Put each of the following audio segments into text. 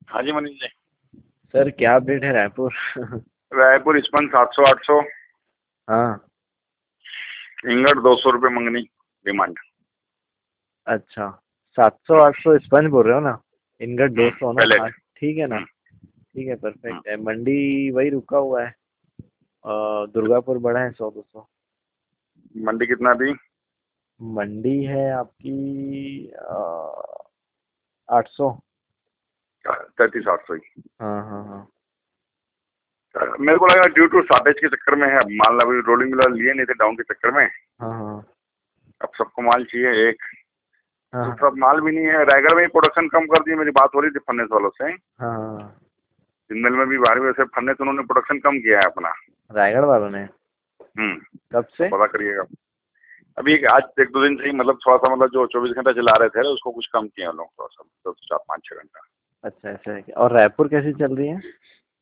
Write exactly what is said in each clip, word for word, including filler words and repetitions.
हाँ जी मनीष जी। सर क्या अपडेट है रायपुर? रायपुर इस्पन सात सौ आठ सौ। हाँ। इंगट दो सौ रुपये मंगनी डिमांड। अच्छा, सात सौ आठ सौ स्पंज बोल रहे हो ना? इनगट दो सौ ना? पैलेट। हाँ ठीक है ना। ठीक है, परफेक्ट है। मंडी वही रुका हुआ है। अ, दुर्गापुर बढ़ा है सौ दो सौ। मंडी कितना दी? मंडी है आपकी आठ सौ। तैतीस आठ सौ ही। हाँ हाँ हाँ। मेरे को लगा ड्यू टू शॉर्टेज के चक्कर में है माल, अभी रोलिंग मिलर लिए नहीं थे डाउन के चक्कर में। हाँ हाँ अब सबको माल चाहिए एक, हाँ तो हाँ सब माल भी नहीं है। रायगढ़ में प्रोडक्शन कम कर दी। मेरी बात हो रही थी फर्नेस वालों से। हाँ हाँ। जिंदल में भी बारहवीं वैसे फर्नेस उन्होंने प्रोडक्शन कम किया है अपना। रायगढ़ वालों ने? हम्म। कब तो से? पता करिएगा। अभी एक आज एक दो दिन से ही, मतलब थोड़ा सा, मतलब जो चौबीस घंटा चला रहे थे उसको कुछ कम किया लोग थोड़ा सा, तो चार पाँच छः घंटा। अच्छा ऐसा है क्या? और रायपुर कैसी चल रही है?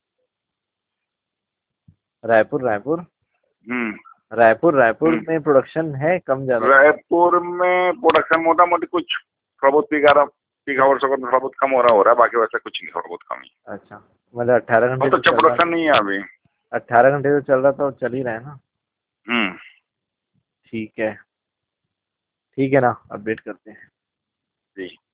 रायपुर रायपुर हम्म रायपुर रायपुर हम्म। में प्रोडक्शन है कम ज्यादा? रायपुर में प्रोडक्शन मोटा मोटी कुछ थोड़ा बहुत ग्यारह बीघा वर्षों का थोड़ा बहुत कम हो रहा हो रहा है, बाकी वैसे कुछ नहीं, थोड़ा बहुत कम ही। अच्छा, मतलब अट्ठारह घंटे बहुत जो अच्छा चल रहा प्रोडक्शन था। नहीं है अभी। अट्ठारह घंटे जो चल रहा था वो चल ही रहा है ना? हम्म। ठीक है। ठीक है ना, अपडेट करते हैं। जी।